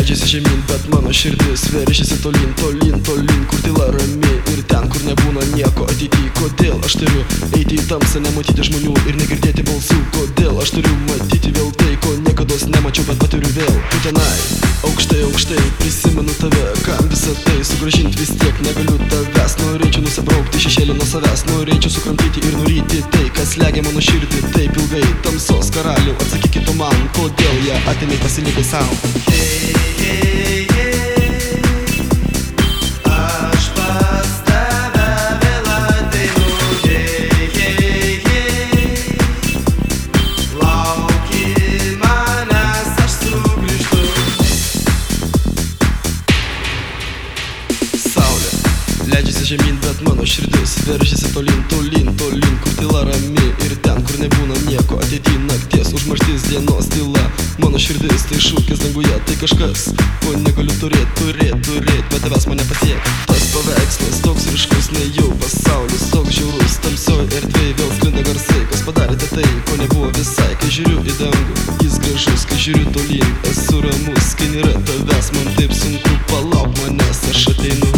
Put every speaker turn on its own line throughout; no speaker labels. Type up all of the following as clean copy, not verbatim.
Leidžiasi žemyn, bet mano širdis veržiasi tolyn, tolyn, tolyn, kur tyla rami ir ten, kur nebūna nieko ateity. Kodėl aš turiu eiti į tamsą, nematyti žmonių ir negirdėti balsų? Kodėl aš turiu matyti vėl tai, ko niekados nemačiau, bet patiriu vėl? Tu tenai, aukštai, aukštai, prisimenu tave, kam visą tai sugrąžinti vis tiek negaliu tavęs. Norėčiau nusibraukti šešėlį nuo savęs, norėčiau sukramtyti ir nuryti tai, kas slegia mano širdį taip ilgai. Tamsos karalių, atsakykit tu man, kodėl ją atėmei, pasilikai savo.
Hey, hey, hey, aš pas tave vėl ateinu. Hey, hey, hey, lauki manęs, aš sugrįžtu.
Saulė leidžiasi žemyn, bet mano širdis veržiasi tolyn, tolyn, tolyn, kur tyla rami ir ten, kur nebūna nieko ateity. Nakties užmarštis, dienos tyla, mano širdis tai šūkis danguje, tai kažkas, ko negaliu turėt, bet tavęs mane pasiek. Tas paveikslas toks ryškus, nejau pasaulis toks žiaurus, tamsioj erdvėj vėl sklinda garsai. Kas padarėte tai, ko nebuvo visai? Kai žiūriu į dangų, jis gražus, kai žiūriu tolyn, esu ramus. Kai nėra tavęs, man taip sunku, palauk manęs, aš ateinu.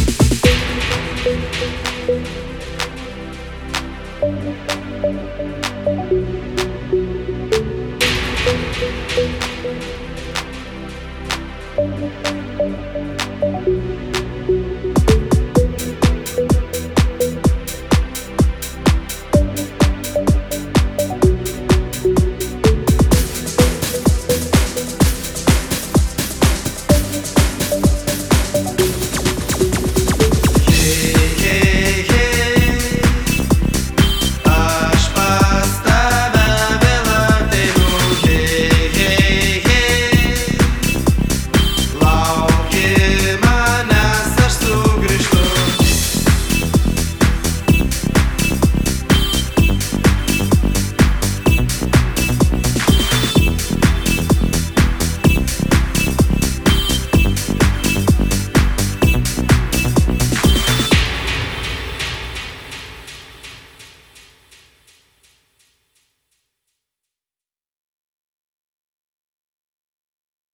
Thank you.